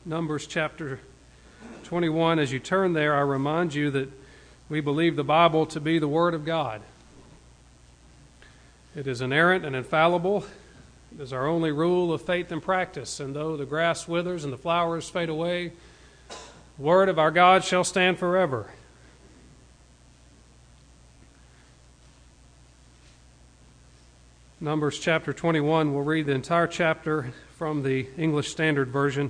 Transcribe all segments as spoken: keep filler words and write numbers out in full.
Numbers chapter twenty-one. As you turn there, I remind you that we believe the Bible to be the Word of God. It is inerrant and infallible. It is our only rule of faith and practice. And though the grass withers and the flowers fade away, the Word of our God shall stand forever. Numbers chapter twenty-one, we'll read the entire chapter from the English Standard Version.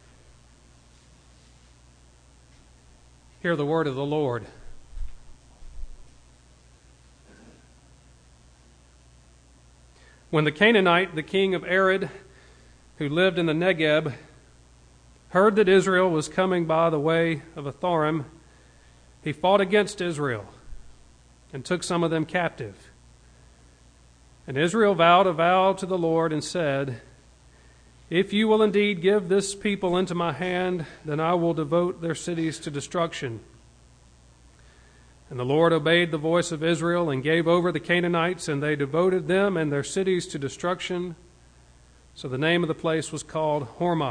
Hear the word of the Lord. When the Canaanite, the king of Arad, who lived in the Negeb, heard that Israel was coming by the way of Atharim, he fought against Israel and took some of them captive. And Israel vowed a vow to the Lord and said, "If you will indeed give this people into my hand, then I will devote their cities to destruction." And the Lord obeyed the voice of Israel and gave over the Canaanites, and they devoted them and their cities to destruction. So the name of the place was called Hormah.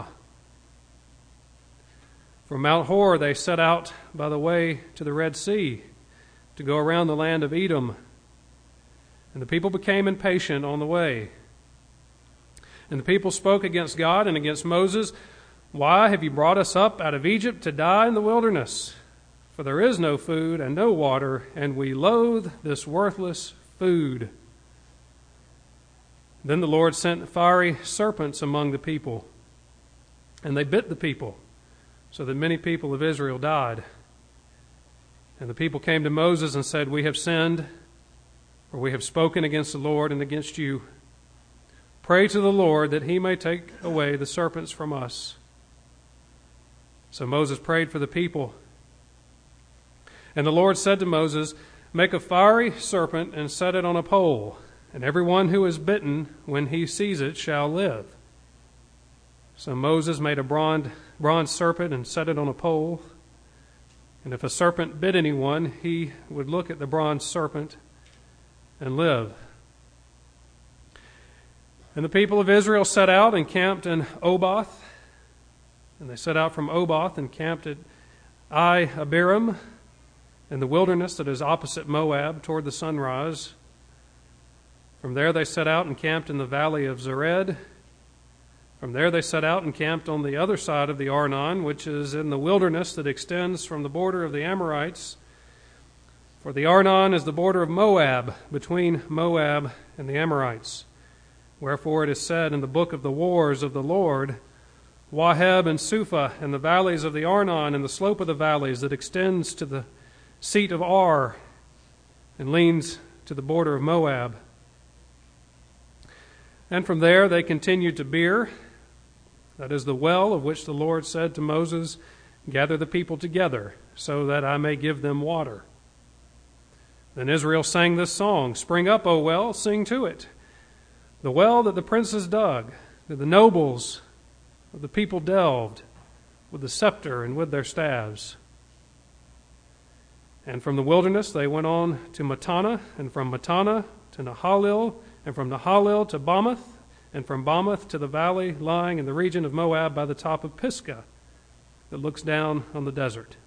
From Mount Hor they set out by the way to the Red Sea to go around the land of Edom. And the people became impatient on the way. And the people spoke against God and against Moses, "Why have you brought us up out of Egypt to die in the wilderness? For there is no food and no water, and we loathe this worthless food." Then the Lord sent fiery serpents among the people, and they bit the people, so that many people of Israel died. And the people came to Moses and said, "We have sinned, for we have spoken against the Lord and against you. Pray to the Lord that he may take away the serpents from us." So Moses prayed for the people. And the Lord said to Moses, "Make a fiery serpent and set it on a pole, and everyone who is bitten, when he sees it, shall live." So Moses made a bronze, bronze serpent and set it on a pole. And if a serpent bit anyone, he would look at the bronze serpent and live. And the people of Israel set out and camped in Oboth. And they set out from Oboth and camped at Ai Abiram in the wilderness that is opposite Moab toward the sunrise. From there they set out and camped in the valley of Zered. From there they set out and camped on the other side of the Arnon, which is in the wilderness that extends from the border of the Amorites. For the Arnon is the border of Moab, between Moab and the Amorites. Wherefore it is said in the book of the wars of the Lord, "Waheb and Suphah and the valleys of the Arnon and the slope of the valleys that extends to the seat of Ar and leans to the border of Moab." And from there they continued to Beer, that is the well of which the Lord said to Moses, "Gather the people together, so that I may give them water." Then Israel sang this song, "Spring up, O well, sing to it. The well that the princes dug, that the nobles of the people delved, with the scepter and with their staves." And from the wilderness they went on to Mattanah, and from Mattanah to Nahalil, and from Nahalil to Bamoth, and from Bamoth to the valley lying in the region of Moab by the top of Pisgah, that looks down on the desert.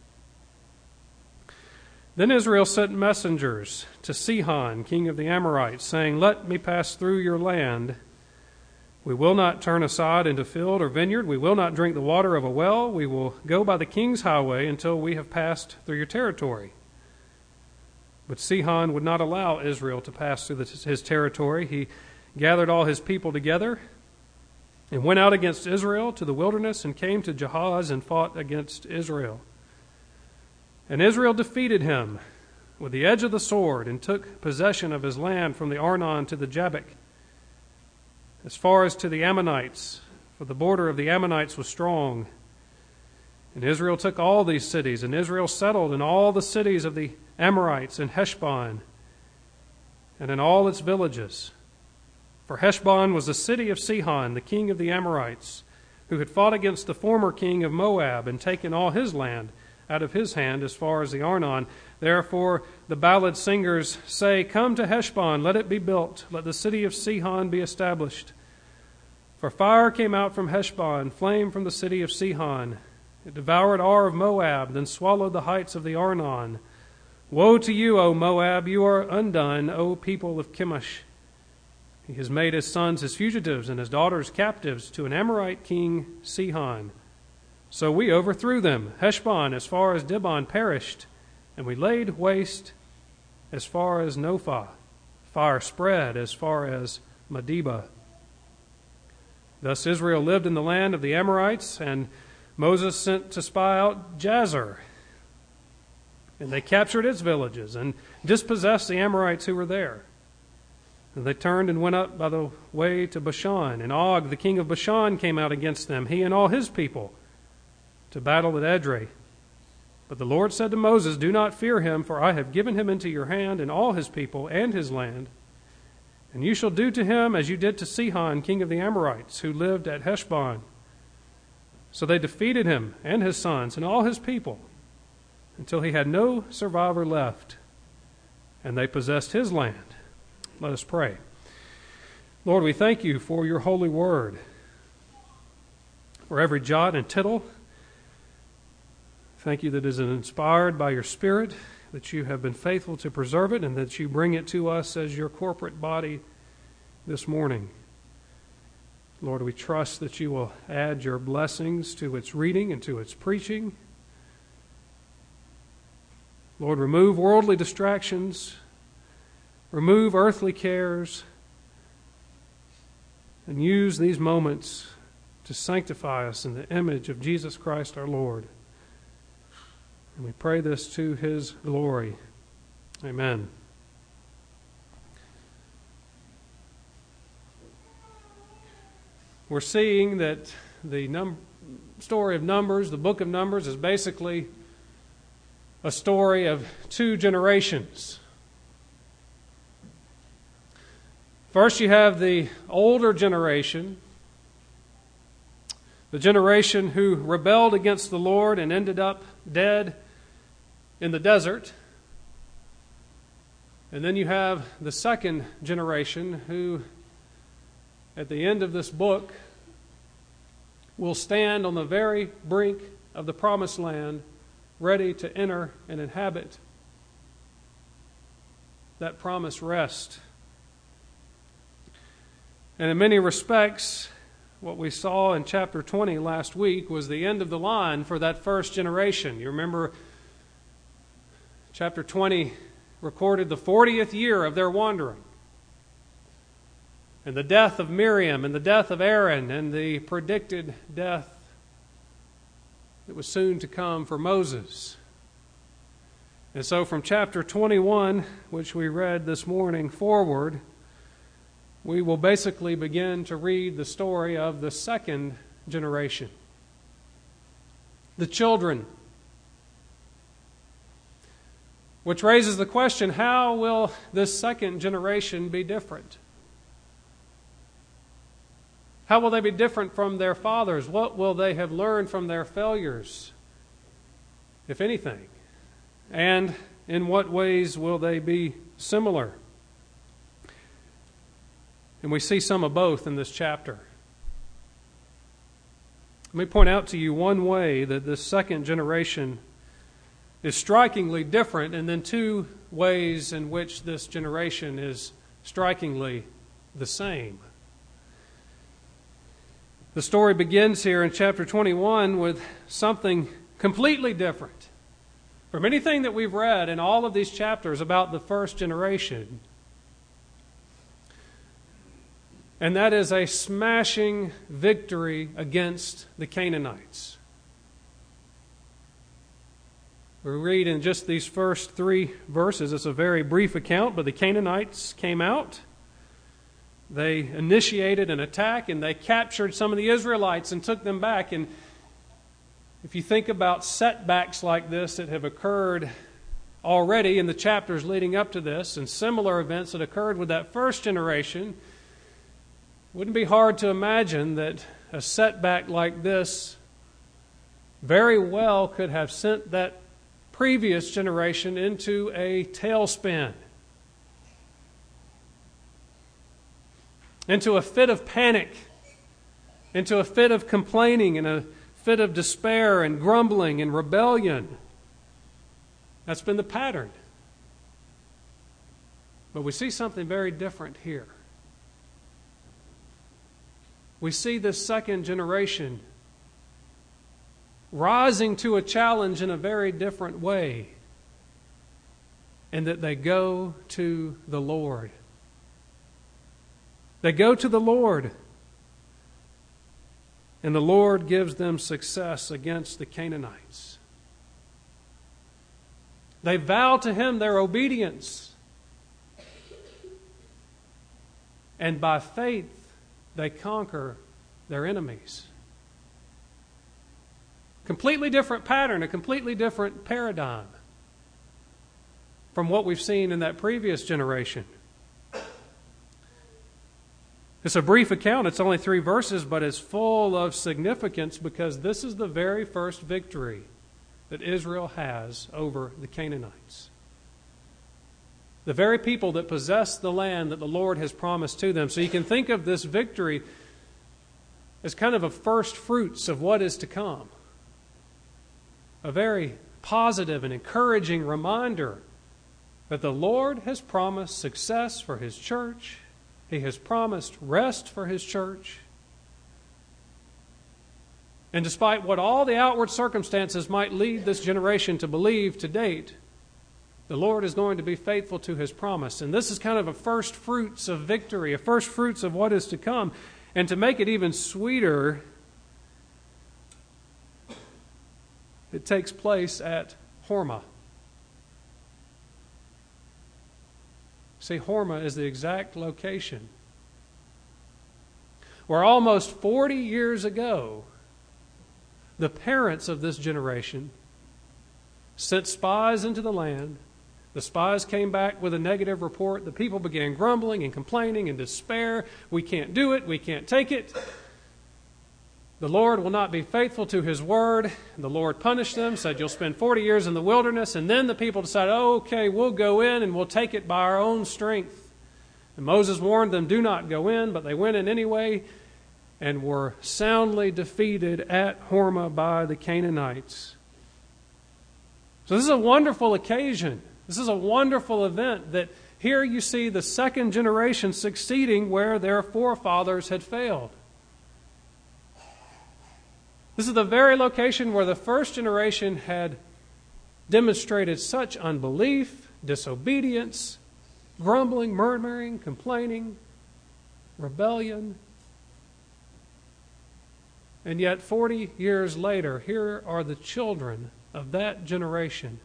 Then Israel sent messengers to Sihon, king of the Amorites, saying, "Let me pass through your land. We will not turn aside into field or vineyard. We will not drink the water of a well. We will go by the king's highway until we have passed through your territory." But Sihon would not allow Israel to pass through his territory. He gathered all his people together and went out against Israel to the wilderness and came to Jahaz and fought against Israel. And Israel defeated him with the edge of the sword and took possession of his land from the Arnon to the Jabbok, as far as to the Ammonites, for the border of the Ammonites was strong. And Israel took all these cities, and Israel settled in all the cities of the Amorites in Heshbon and in all its villages. For Heshbon was the city of Sihon, the king of the Amorites, who had fought against the former king of Moab and taken all his land out of his hand as far as the Arnon. Therefore the ballad singers say, "Come to Heshbon, let it be built, let the city of Sihon be established. For fire came out from Heshbon, flame from the city of Sihon. It devoured Ar of Moab, then swallowed the heights of the Arnon. Woe to you, O Moab! You are undone, O people of Chemosh. He has made his sons his fugitives and his daughters captives to an Amorite king, Sihon. So we overthrew them. Heshbon as far as Dibon perished, and we laid waste as far as Nophah. Fire spread as far as Medeba. Thus Israel lived in the land of the Amorites, and Moses sent to spy out Jazer. And they captured its villages and dispossessed the Amorites who were there. And they turned and went up by the way to Bashan. And Og, the king of Bashan, came out against them, he and all his people, to battle at Edrei. But the Lord said to Moses, do not fear him, for I have given him into your hand and all his people and his land. And you shall do to him as you did to Sihon, king of the Amorites, who lived at Heshbon. So they defeated him and his sons and all his people, until he had no survivor left, and they possessed his land. Let us pray. Lord, we thank you for your holy word, for every jot and tittle. Thank you that it is inspired by your Spirit, that you have been faithful to preserve it, and that you bring it to us as your corporate body this morning. Lord, we trust that you will add your blessings to its reading and to its preaching. Lord, remove worldly distractions, remove earthly cares, and use these moments to sanctify us in the image of Jesus Christ our Lord. And we pray this to his glory. Amen. We're seeing that the num- story of Numbers, the book of Numbers, is basically a story of two generations. First, you have the older generation, the generation who rebelled against the Lord and ended up dead in the desert. And then you have the second generation who, at the end of this book, will stand on the very brink of the promised land, ready to enter and inhabit that promised rest. And in many respects, what we saw in chapter twenty last week was the end of the line for that first generation. You remember chapter twenty recorded the fortieth year of their wandering, and the death of Miriam, and the death of Aaron, and the predicted death that was soon to come for Moses. And so from chapter twenty-one, which we read this morning, forward, we will basically begin to read the story of the second generation, the children. Which raises the question, how will this second generation be different? How will they be different from their fathers? What will they have learned from their failures, if anything? And in what ways will they be similar? And we see some of both in this chapter. Let me point out to you one way that this second generation is strikingly different, and then two ways in which this generation is strikingly the same. The story begins here in chapter twenty-one with something completely different from anything that we've read in all of these chapters about the first generation. And that is a smashing victory against the Canaanites. We read in just these first three verses, it's a very brief account, but the Canaanites came out. They initiated an attack and they captured some of the Israelites and took them back. And if you think about setbacks like this that have occurred already in the chapters leading up to this, and similar events that occurred with that first generation, it wouldn't be hard to imagine that a setback like this very well could have sent that previous generation into a tailspin, into a fit of panic into a fit of complaining and a fit of despair and grumbling and rebellion. That's been the pattern. But we see something very different here. We see this second generation rising to a challenge in a very different way, and that they go to the Lord. They go to the Lord, and the Lord gives them success against the Canaanites. They vow to Him their obedience, and by faith they conquer their enemies. Completely different pattern, a completely different paradigm from what we've seen in that previous generation. It's a brief account, it's only three verses, but it's full of significance because this is the very first victory that Israel has over the Canaanites. The very people that possess the land that the Lord has promised to them. So you can think of this victory as kind of a first fruits of what is to come. A very positive and encouraging reminder that the Lord has promised success for His church. He has promised rest for His church. And despite what all the outward circumstances might lead this generation to believe to date, the Lord is going to be faithful to His promise. And this is kind of a first fruits of victory, a first fruits of what is to come. And to make it even sweeter, it takes place at Hormah. See, Hormah is the exact location where almost forty years ago, the parents of this generation sent spies into the land. The spies came back with a negative report. The people began grumbling and complaining and despair. We can't do it. We can't take it. The Lord will not be faithful to His word. And the Lord punished them, said, you'll spend forty years in the wilderness. And then the people decided, oh, okay, we'll go in and we'll take it by our own strength. And Moses warned them, do not go in, but they went in anyway and were soundly defeated at Hormah by the Canaanites. So this is a wonderful occasion. This is a wonderful event that here you see the second generation succeeding where their forefathers had failed. This is the very location where the first generation had demonstrated such unbelief, disobedience, grumbling, murmuring, complaining, rebellion. And yet forty years later, here are the children of that generation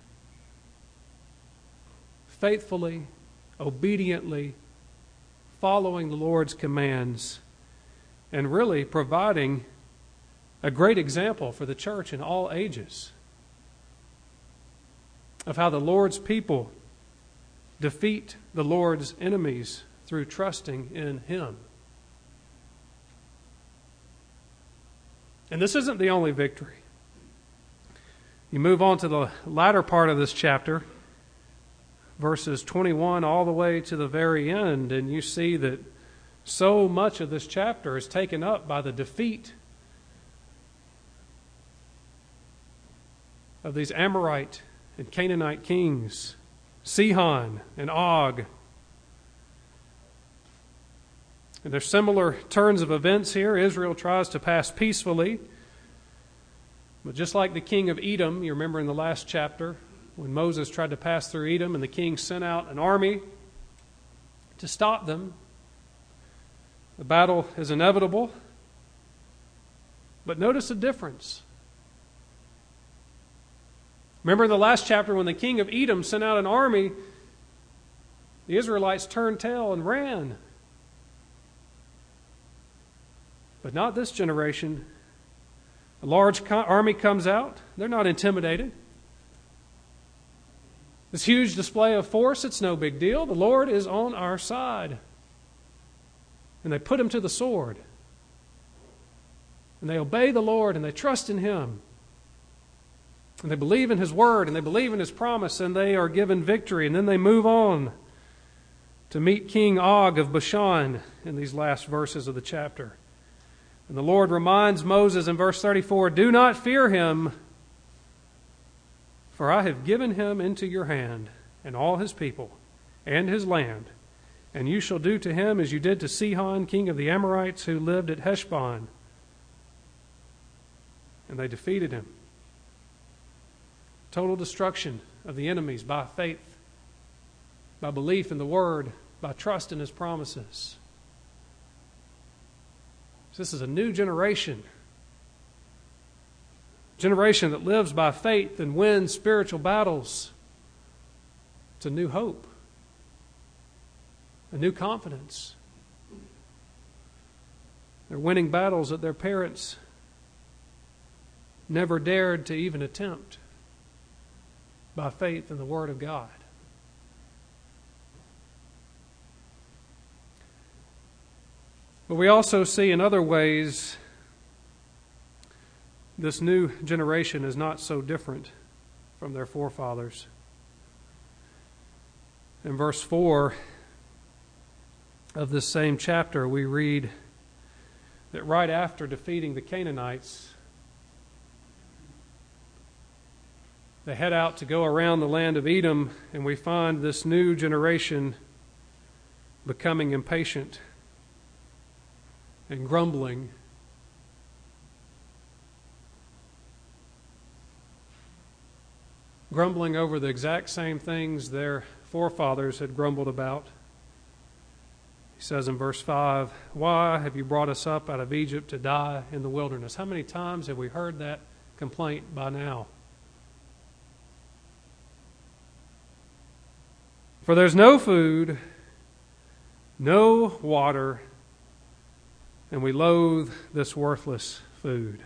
faithfully, obediently following the Lord's commands and really providing a great example for the church in all ages of how the Lord's people defeat the Lord's enemies through trusting in Him. And this isn't the only victory. You move on to the latter part of this chapter, verses twenty-one all the way to the very end, and you see that so much of this chapter is taken up by the defeat of these Amorite and Canaanite kings, Sihon and Og. And there's similar turns of events here. Israel tries to pass peacefully. But just like the king of Edom, you remember in the last chapter, when Moses tried to pass through Edom and the king sent out an army to stop them, the battle is inevitable. But notice the difference. Remember in the last chapter when the king of Edom sent out an army, the Israelites turned tail and ran. But not this generation. A large army comes out. They're not intimidated. This huge display of force, it's no big deal. The Lord is on our side. And they put him to the sword. And they obey the Lord and they trust in Him. And they believe in His word and they believe in His promise and they are given victory. And then they move on to meet King Og of Bashan in these last verses of the chapter. And the Lord reminds Moses in verse thirty-four, "Do not fear him, for I have given him into your hand, and all his people, and his land. And you shall do to him as you did to Sihon, king of the Amorites, who lived at Heshbon." And they defeated him. Total destruction of the enemies by faith, by belief in the Word, by trust in His promises. So this is a new generation. Generation that lives by faith and wins spiritual battles. It's a new hope. A new confidence. They're winning battles that their parents never dared to even attempt by faith in the Word of God. But we also see in other ways this new generation is not so different from their forefathers. In verse four of this same chapter, we read that right after defeating the Canaanites, they head out to go around the land of Edom, and we find this new generation becoming impatient and grumbling. Grumbling over the exact same things their forefathers had grumbled about. He says in verse five, "Why have you brought us up out of Egypt to die in the wilderness?" How many times have we heard that complaint by now? "For there's no food, no water, and we loathe this worthless food."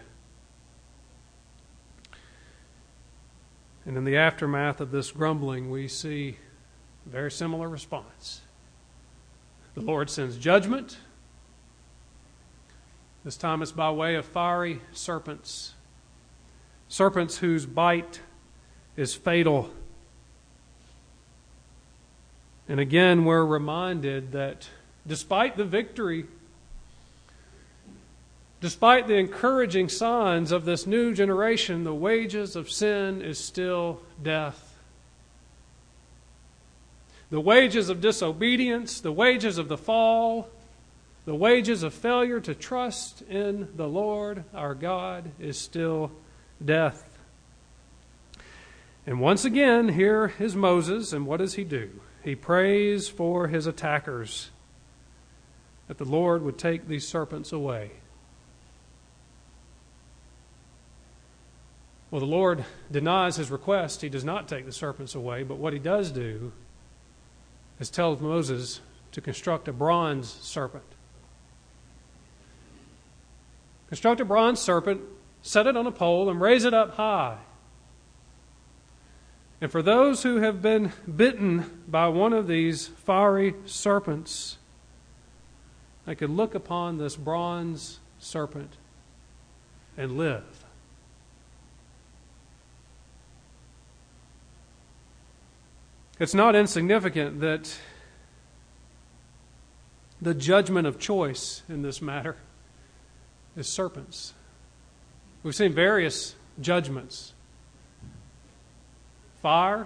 And in the aftermath of this grumbling, we see a very similar response. The Lord sends judgment. This time it's by way of fiery serpents. Serpents whose bite is fatal. And again, we're reminded that despite the victory, despite the encouraging signs of this new generation, the wages of sin is still death. The wages of disobedience, the wages of the fall, the wages of failure to trust in the Lord our God is still death. And once again, here is Moses, and what does he do? He prays for his attackers, that the Lord would take these serpents away. Well, the Lord denies his request. He does not take the serpents away, but what he does do is tell Moses to construct a bronze serpent. Construct a bronze serpent, set it on a pole, and raise it up high. And for those who have been bitten by one of these fiery serpents, they could look upon this bronze serpent and live. It's not insignificant that the judgment of choice in this matter is serpents. We've seen various judgments. Fire,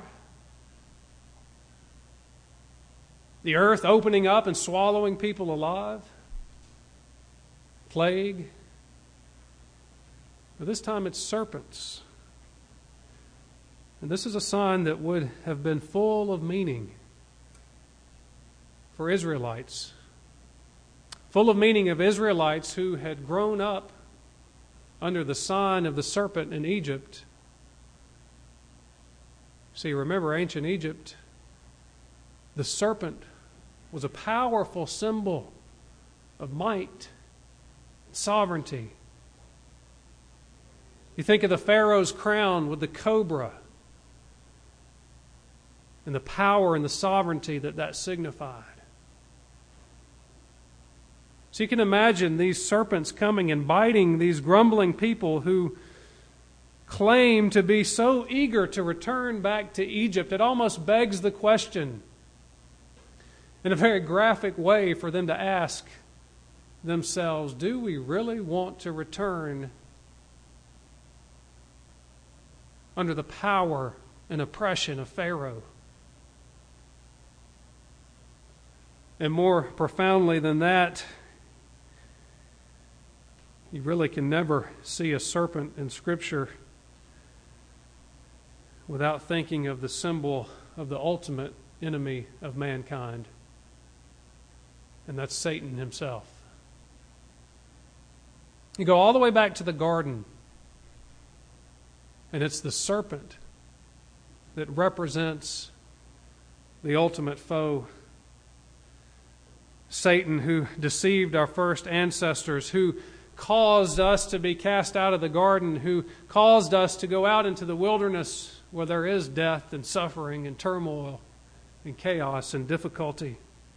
the earth opening up and swallowing people alive, plague. But this time it's serpents. And this is a sign that would have been full of meaning for Israelites. Full of meaning of Israelites who had grown up under the sign of the serpent in Egypt. See, remember ancient Egypt, the serpent was a powerful symbol of might, sovereignty. You think of the Pharaoh's crown with the cobra and the power and the sovereignty that that signified. So you can imagine these serpents coming and biting these grumbling people who claim to be so eager to return back to Egypt. It almost begs the question in a very graphic way for them to ask, themselves, do we really want to return under the power and oppression of Pharaoh? And more profoundly than that, you really can never see a serpent in Scripture without thinking of the symbol of the ultimate enemy of mankind, and that's Satan himself. You go all the way back to the garden, and it's the serpent that represents the ultimate foe. Satan, who deceived our first ancestors, who caused us to be cast out of the garden, who caused us to go out into the wilderness where there is death and suffering and turmoil and chaos and difficulty.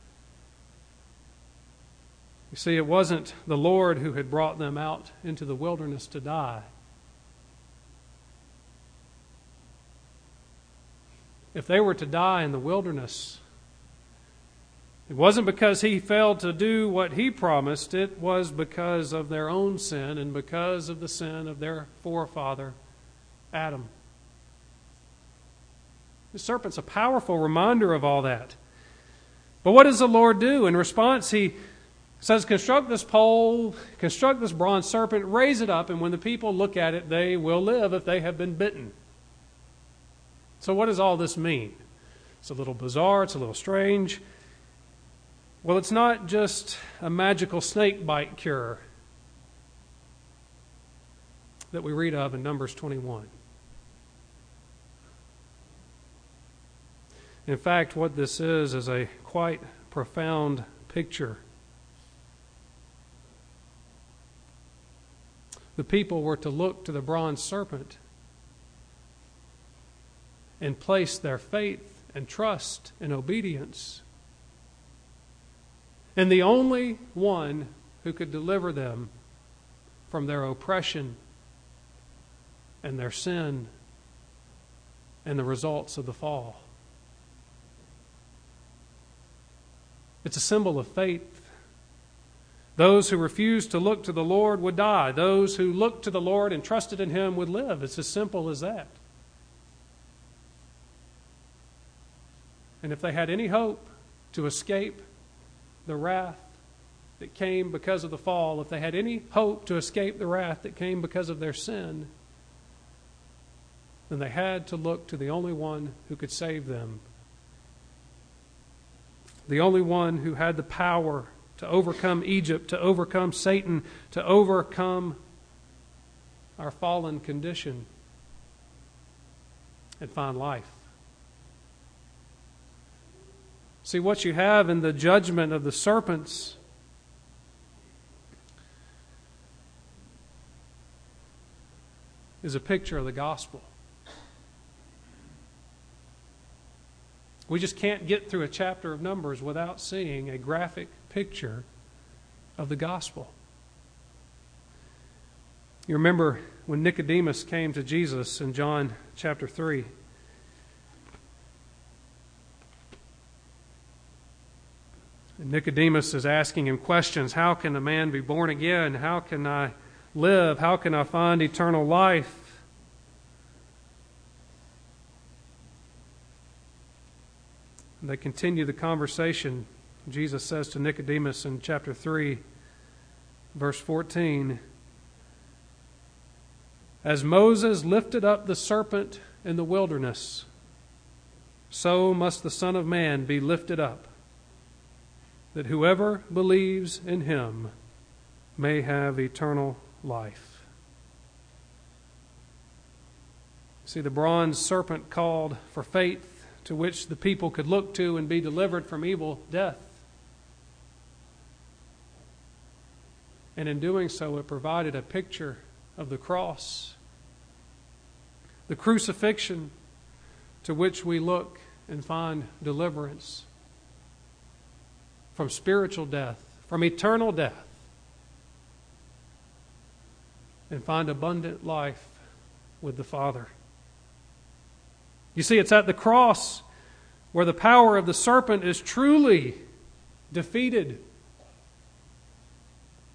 You see, it wasn't the Lord who had brought them out into the wilderness to die. If they were to die in the wilderness, it wasn't because He failed to do what He promised. It was because of their own sin and because of the sin of their forefather, Adam. The serpent's a powerful reminder of all that. But what does the Lord do? In response, He says, construct this pole, construct this bronze serpent, raise it up, and when the people look at it, they will live if they have been bitten. So what does all this mean? It's a little bizarre, it's a little strange. Well, it's not just a magical snake bite cure that we read of in Numbers twenty-one. In fact, what this is is a quite profound picture. The people were to look to the bronze serpent and place their faith and trust and obedience in the only one who could deliver them from their oppression and their sin and the results of the fall. It's a symbol of faith. Those who refused to look to the Lord would die. Those who looked to the Lord and trusted in Him would live. It's as simple as that. And if they had any hope to escape the wrath that came because of the fall, if they had any hope to escape the wrath that came because of their sin, then they had to look to the only one who could save them. The only one who had the power to overcome Egypt, to overcome Satan, to overcome our fallen condition and find life. See, what you have in the judgment of the serpents is a picture of the gospel. We just can't get through a chapter of Numbers without seeing a graphic picture of the gospel. You remember when Nicodemus came to Jesus in John chapter three. And Nicodemus is asking him questions. How can a man be born again? How can I live? How can I find eternal life? And they continue the conversation. Jesus says to Nicodemus in chapter three, verse fourteen, as Moses lifted up the serpent in the wilderness, so must the Son of Man be lifted up, that whoever believes in Him may have eternal life. See, the bronze serpent called for faith to which the people could look to and be delivered from evil death. And in doing so, it provided a picture of the cross, the crucifixion, to which we look and find deliverance from spiritual death, from eternal death, and find abundant life with the Father. You see, it's at the cross where the power of the serpent is truly defeated.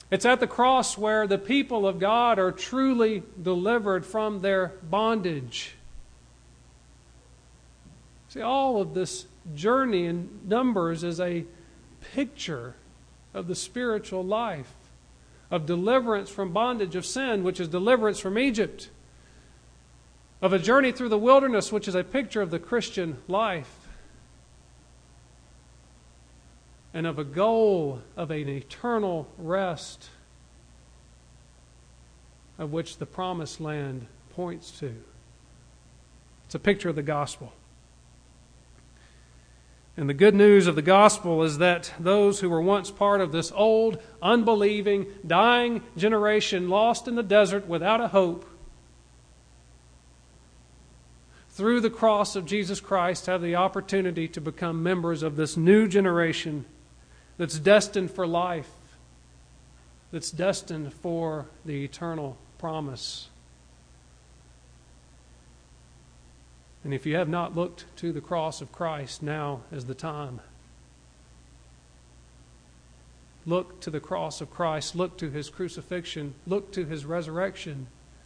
It's at the cross where the people of God are truly delivered from their bondage. See, all of this journey in Numbers is a picture of the spiritual life, of deliverance from bondage of sin, which is deliverance from Egypt, of a journey through the wilderness, which is a picture of the Christian life, and of a goal of an eternal rest, of which the promised land points to. It's a picture of the gospel. And the good news of the gospel is that those who were once part of this old, unbelieving, dying generation lost in the desert without a hope, through the cross of Jesus Christ have the opportunity to become members of this new generation that's destined for life, that's destined for the eternal promise. And if you have not looked to the cross of Christ, now is the time. Look to the cross of Christ. Look to His crucifixion. Look to His resurrection.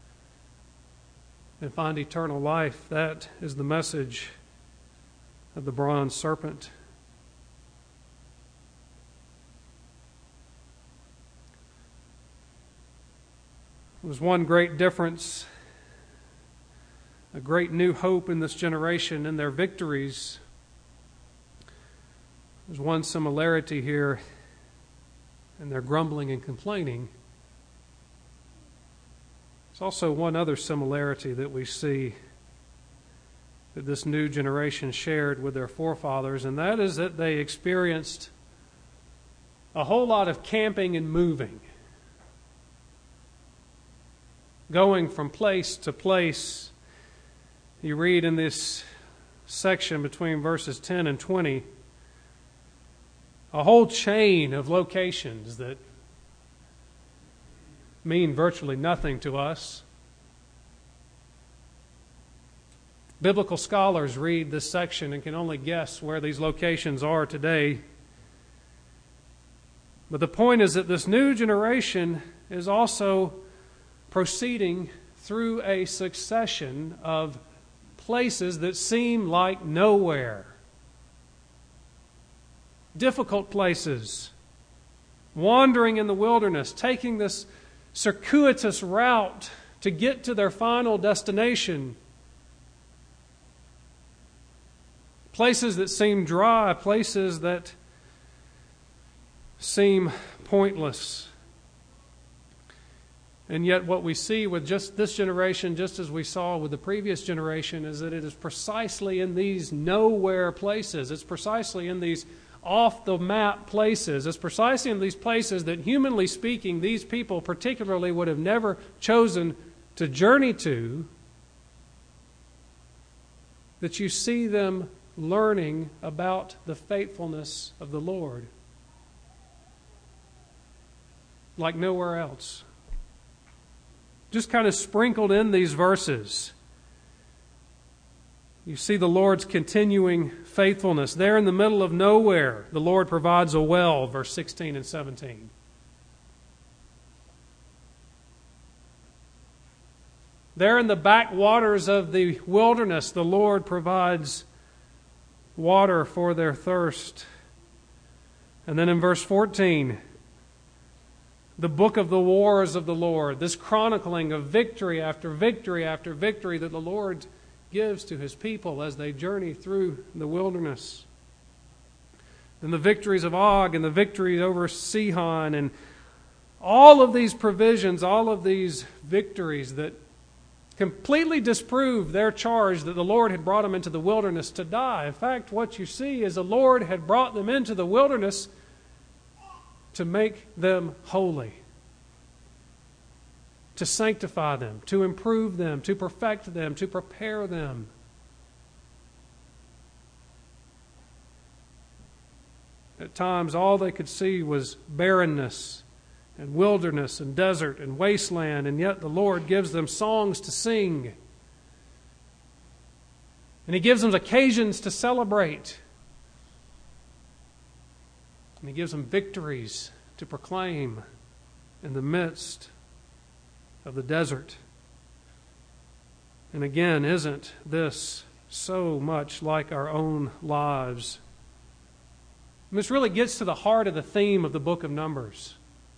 And find eternal life. That is the message of the bronze serpent. There's one great difference, a great new hope in this generation and their victories. There's one similarity here in their grumbling and complaining. There's also one other similarity that we see that this new generation shared with their forefathers, and that is that they experienced a whole lot of camping and moving. Going from place to place. You read in this section between verses ten and twenty a whole chain of locations that mean virtually nothing to us. Biblical scholars read this section and can only guess where these locations are today. But the point is that this new generation is also proceeding through a succession of places that seem like nowhere. Difficult places. Wandering in the wilderness, taking this circuitous route to get to their final destination. Places that seem dry, places that seem pointless. And yet what we see with just this generation, just as we saw with the previous generation, is that it is precisely in these nowhere places, it's precisely in these off-the-map places, it's precisely in these places that, humanly speaking, these people particularly would have never chosen to journey to, that you see them learning about the faithfulness of the Lord like nowhere else. Just kind of sprinkled in these verses. You see the Lord's continuing faithfulness. There in the middle of nowhere, the Lord provides a well, verse sixteen and seventeen. There in the backwaters of the wilderness, the Lord provides water for their thirst. And then in verse fourteen, the book of the wars of the Lord, this chronicling of victory after victory after victory that the Lord gives to His people as they journey through the wilderness. And the victories of Og and the victories over Sihon and all of these provisions, all of these victories that completely disprove their charge that the Lord had brought them into the wilderness to die. In fact, what you see is the Lord had brought them into the wilderness to make them holy, to sanctify them, to improve them, to perfect them, to prepare them. At times, all they could see was barrenness and wilderness and desert and wasteland, and yet the Lord gives them songs to sing. And He gives them occasions to celebrate. And He gives them victories to proclaim. in the midst of the desert. And again, isn't this so much like our own lives? And this really gets to the heart of the theme of the book of Numbers.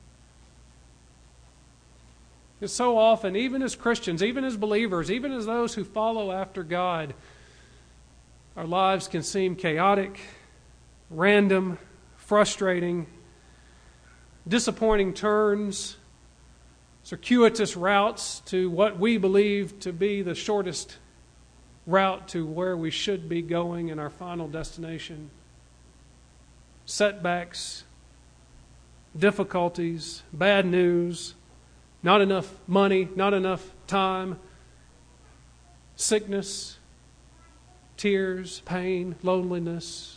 Because so often, even as Christians, even as believers, even as those who follow after God, our lives can seem chaotic, random, frustrating, disappointing turns, circuitous routes to what we believe to be the shortest route to where we should be going in our final destination. Setbacks, difficulties, bad news, not enough money, not enough time, sickness, tears, pain, loneliness,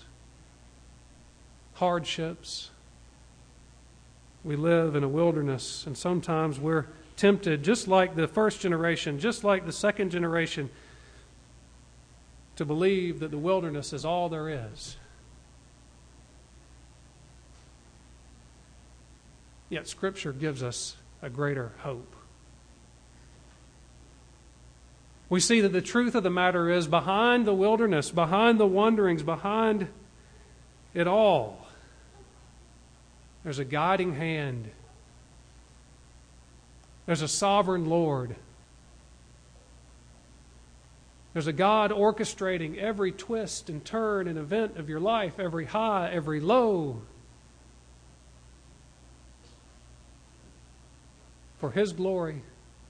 hardships. We live in a wilderness, and sometimes we're tempted, just like the first generation, just like the second generation, to believe that the wilderness is all there is. Yet Scripture gives us a greater hope. We see that the truth of the matter is, behind the wilderness, behind the wanderings, behind it all, there's a guiding hand. There's a sovereign Lord. There's a God orchestrating every twist and turn and event of your life, every high, every low, for His glory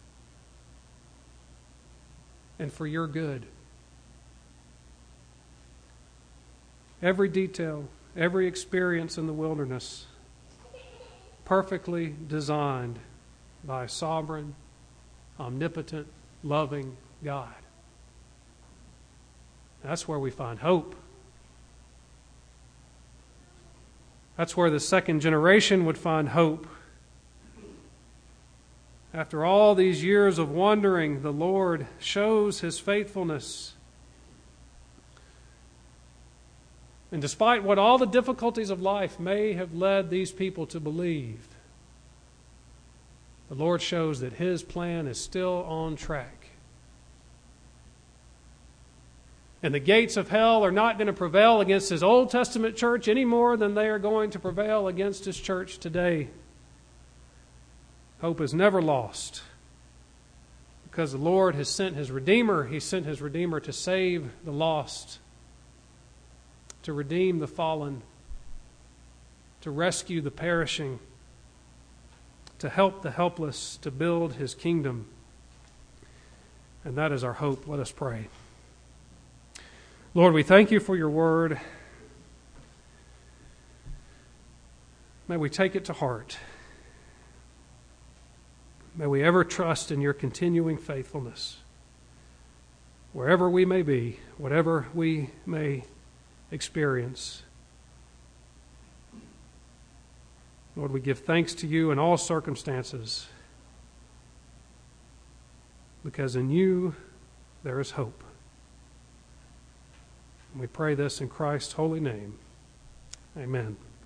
and for your good. Every detail, every experience in the wilderness, perfectly designed by a sovereign, omnipotent, loving God. That's where we find hope. That's where the second generation would find hope. After all these years of wandering, the Lord shows His faithfulness. And despite what all the difficulties of life may have led these people to believe, the Lord shows that His plan is still on track. And the gates of hell are not going to prevail against His Old Testament church any more than they are going to prevail against His church today. Hope is never lost, because the Lord has sent His Redeemer. He sent His Redeemer to save the lost, to redeem the fallen, to rescue the perishing, to help the helpless, to build His kingdom. And that is our hope. Let us pray. Lord, we thank You for Your word. May we take it to heart. May we ever trust in Your continuing faithfulness. Wherever we may be, whatever we may experience. Lord, we give thanks to You in all circumstances, because in You there is hope. And we pray this in Christ's holy name. Amen.